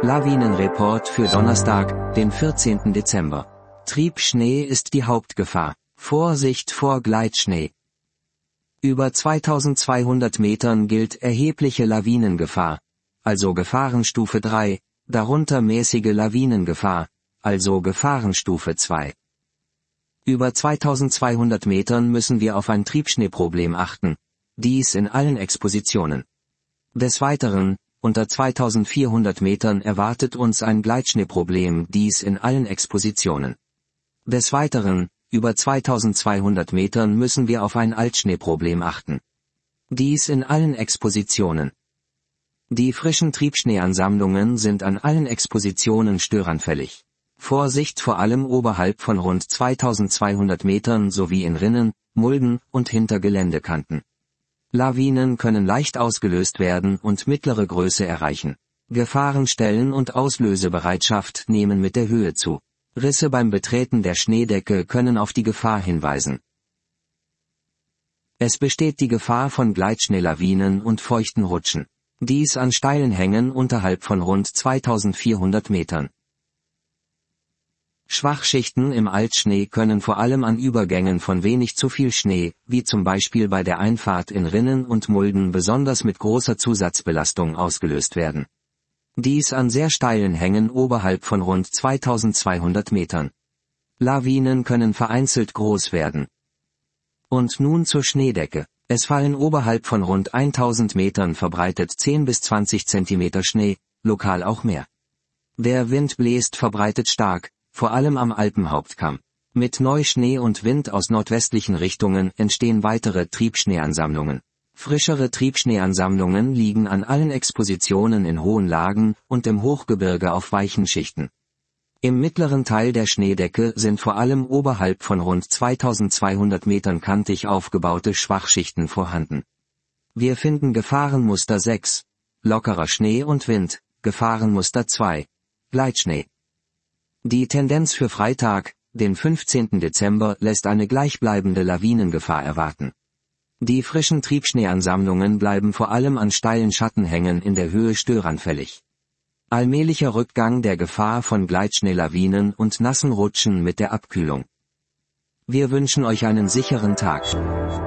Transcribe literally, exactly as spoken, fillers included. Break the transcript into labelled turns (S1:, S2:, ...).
S1: Lawinenreport für Donnerstag, den vierzehnten Dezember. Triebschnee ist die Hauptgefahr. Vorsicht vor Gleitschnee. Über zweitausendzweihundert Metern gilt erhebliche Lawinengefahr, also Gefahrenstufe drei, darunter mäßige Lawinengefahr, also Gefahrenstufe zwei. Über zweitausendzweihundert Metern müssen wir auf ein Triebschneeproblem achten, dies in allen Expositionen. Des Weiteren, unter zweitausendvierhundert Metern erwartet uns ein Gleitschneeproblem, dies in allen Expositionen. Des Weiteren, über zweitausendzweihundert Metern müssen wir auf ein Altschneeproblem achten. Dies in allen Expositionen. Die frischen Triebschneeansammlungen sind an allen Expositionen störanfällig. Vorsicht vor allem oberhalb von rund zweitausendzweihundert Metern sowie in Rinnen, Mulden und hinter Geländekanten. Lawinen können leicht ausgelöst werden und mittlere Größe erreichen. Gefahrenstellen und Auslösebereitschaft nehmen mit der Höhe zu. Risse beim Betreten der Schneedecke können auf die Gefahr hinweisen. Es besteht die Gefahr von Gleitschneelawinen und feuchten Rutschen. Dies an steilen Hängen unterhalb von rund zweitausendvierhundert Metern. Schwachschichten im Altschnee können vor allem an Übergängen von wenig zu viel Schnee, wie zum Beispiel bei der Einfahrt in Rinnen und Mulden besonders mit großer Zusatzbelastung ausgelöst werden. Dies an sehr steilen Hängen oberhalb von rund zweitausendzweihundert Metern. Lawinen können vereinzelt groß werden. Und nun zur Schneedecke. Es fallen oberhalb von rund tausend Metern verbreitet zehn bis zwanzig Zentimeter Schnee, lokal auch mehr. Der Wind bläst verbreitet stark, vor allem am Alpenhauptkamm. Mit Neuschnee und Wind aus nordwestlichen Richtungen entstehen weitere Triebschneeansammlungen. Frischere Triebschneeansammlungen liegen an allen Expositionen in hohen Lagen und im Hochgebirge auf weichen Schichten. Im mittleren Teil der Schneedecke sind vor allem oberhalb von rund zweitausendzweihundert Metern kantig aufgebaute Schwachschichten vorhanden. Wir finden Gefahrenmuster sechs, lockerer Schnee und Wind, Gefahrenmuster zwei, Gleitschnee. Die Tendenz für Freitag, den fünfzehnten Dezember, lässt eine gleichbleibende Lawinengefahr erwarten. Die frischen Triebschneeansammlungen bleiben vor allem an steilen Schattenhängen in der Höhe störanfällig. Allmählicher Rückgang der Gefahr von Gleitschneelawinen und nassen Rutschen mit der Abkühlung. Wir wünschen euch einen sicheren Tag.